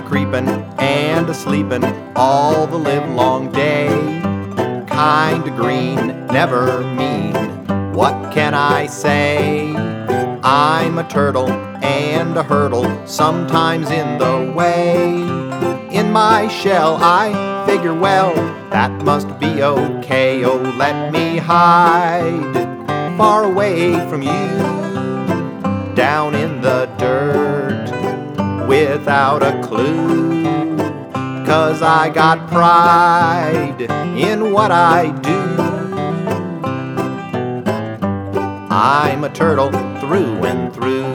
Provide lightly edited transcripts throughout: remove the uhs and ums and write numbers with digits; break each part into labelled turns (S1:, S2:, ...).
S1: a-creepin' and a-sleepin' all the livelong day. Kinda green, never mean, what can I say? I'm a turtle and a hurdle, sometimes in the way. In my shell I figure, well, that must be okay. Oh, let me hide far away from you, down in the dirt, without a clue. 'Cause I got pride in what I do. I'm a turtle through and through.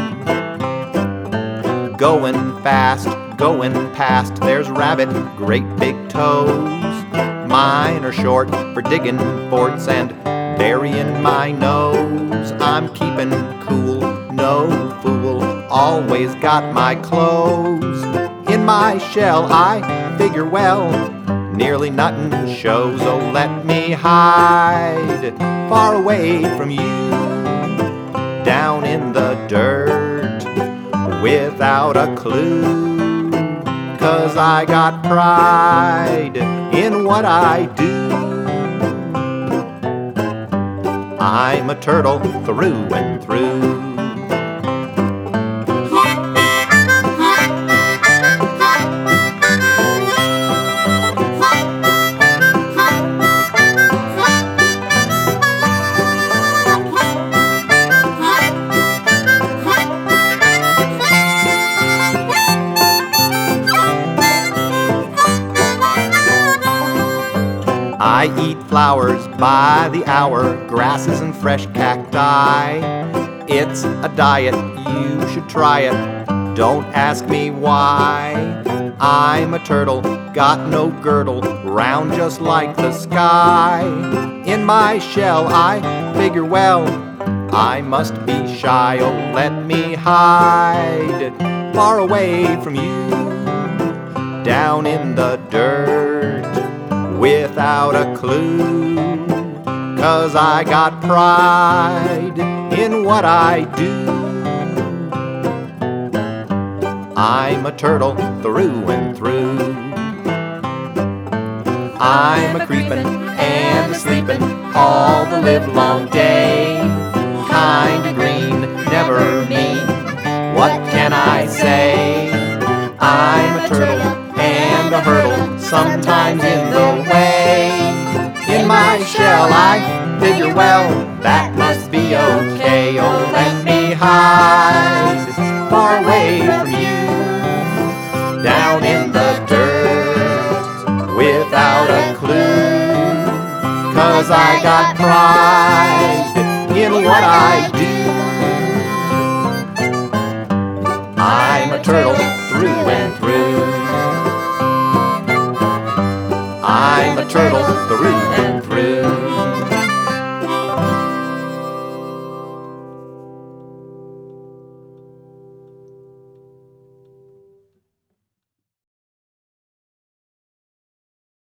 S1: Going fast, going past, there's rabbit, great big toes. Mine are short for digging forts and burying my nose. I'm keeping cool, no fool, always got my clothes. In my shell I figure, well, nearly nothing shows. Oh, let me hide far away from you, down in the dirt, without a clue. 'Cause I got pride in what I do. I'm a turtle through and through. I eat flowers by the hour, grasses and fresh cacti. It's a diet, you should try it, don't ask me why. I'm a turtle, got no girdle, round just like the sky. In my shell I figure, well, I must be shy. Oh, let me hide far away from you, down in the dirt, without a clue. 'Cause I got pride in what I do. I'm a turtle through and through. I'm a creepin' and a sleepin' all the livelong day. Kinda green, never mean, what can I say? I'm a turtle and a hurdle, sometimes in the way. In my shell I figure, well, that must be okay. Oh, let me hide far away from you, down in the dirt, without a clue. 'Cause I got pride in what I do. I'm a turtle through and through. I'm a turtle through